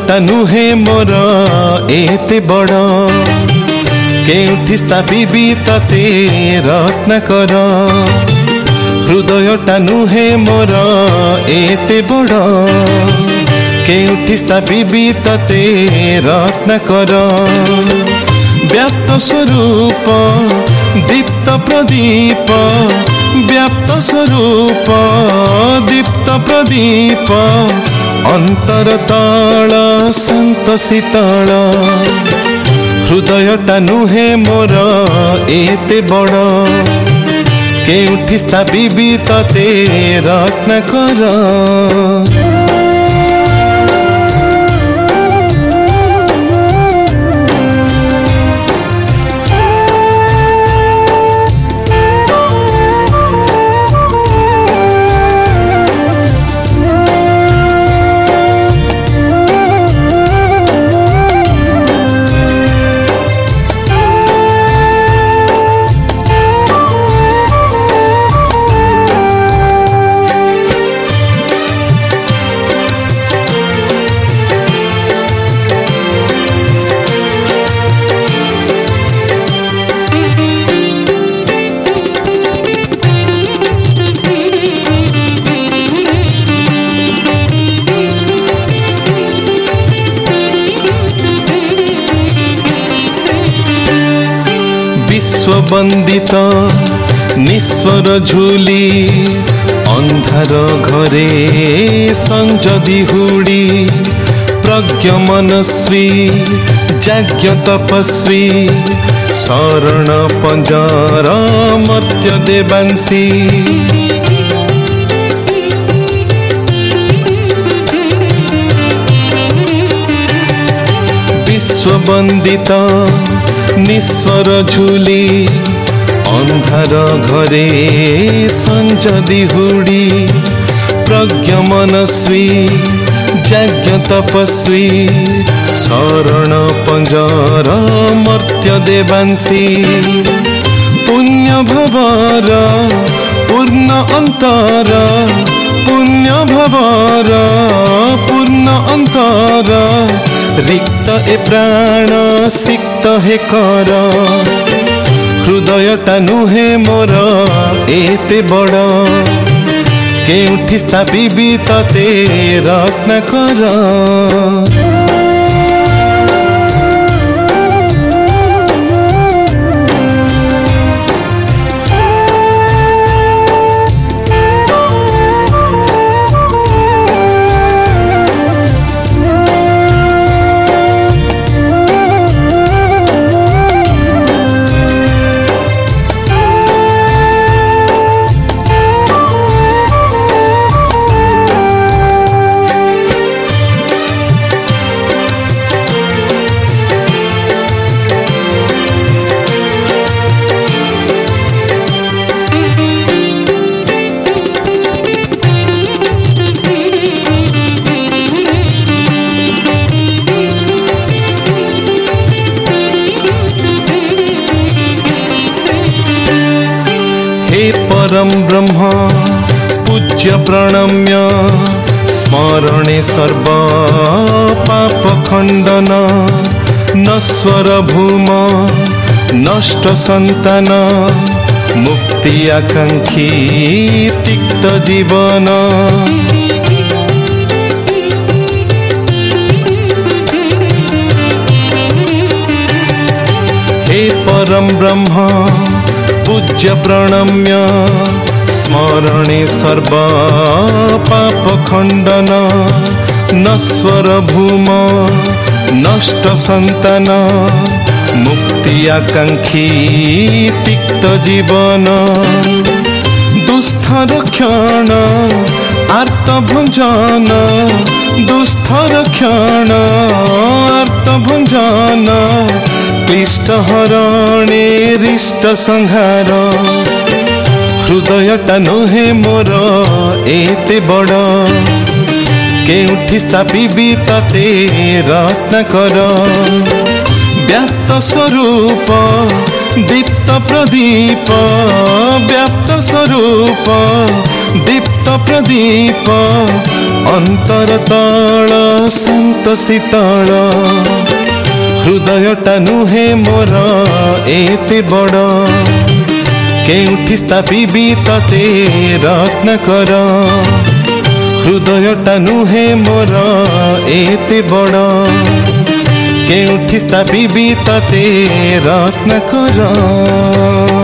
हृदयटा नुहे मोर एते बड़ केउठी स्थापिबी तते रत्नाकर हृदयटा नुहे मोर एते बड़ केउठी स्थापिबी तते रत्नाकर व्याप्त स्वरूप दीप्त प्रदीप व्याप्त स्वरूप दीप्त प्रदीप अंतर तल शांत शीतल हृदयटा नुहे मोर एते बड़ केउठी स्थापिबी तते रत्नाकर। विश्ववंदित निस्वर झूली अंधार घरे संजदी हुड़ी प्रज्ञ मनस्वी जाग्ञ तपस्वी शरण पंजर मर्त्य देवांसी विश्ववंदित निस्वर झूली अंधार घरे संजदी हुड़ी प्रज्ञ मनस्वी जाग्ञ तपस्वी शरण पंजर मर्त्य देवांसी पुण्य भवर पूर्ण अंतर पुण्य भवर पूर्ण अंतर रिक्त ए प्राण सिक्त हे कर हृदयटा नुहे मोर एते बड़ केउठी स्थापिबी तते रत्नाकर। परम ब्रह्म पूज्य प्रणम्य स्मरणे सर्व पाप खंडन नश्वर भूम नष्ट संतान मुक्ति आकांक्षी तिक्त जीवन हे परम ब्रह्म पूज्य प्रणम्य स्मरणे सर्व पाप खंडन नश्वर भूम नष्ट संतान मुक्ति आकांक्षी तिक्त जीवन दुस्तर क्षण आर्त भंजन दुस्तर क्षण आर्त भंजन क्लिष्ट हरणे रिष्ट संहार हृदयटा नुहे मोर एते बड़ केउठी स्थापिबी तते रत्नाकर व्याप्त स्वरूप दीप्त प्रदीप व्याप्त स्वरूप दीप्त प्रदीप अंतर तल शांत शीतल हृदयटा नुहे मोर एते बड़ केउठी स्थापिबी तते रत्नाकर हृदयटा नुहे मोर एते बड़ केउठी स्थापिबी तते रत्नाकर।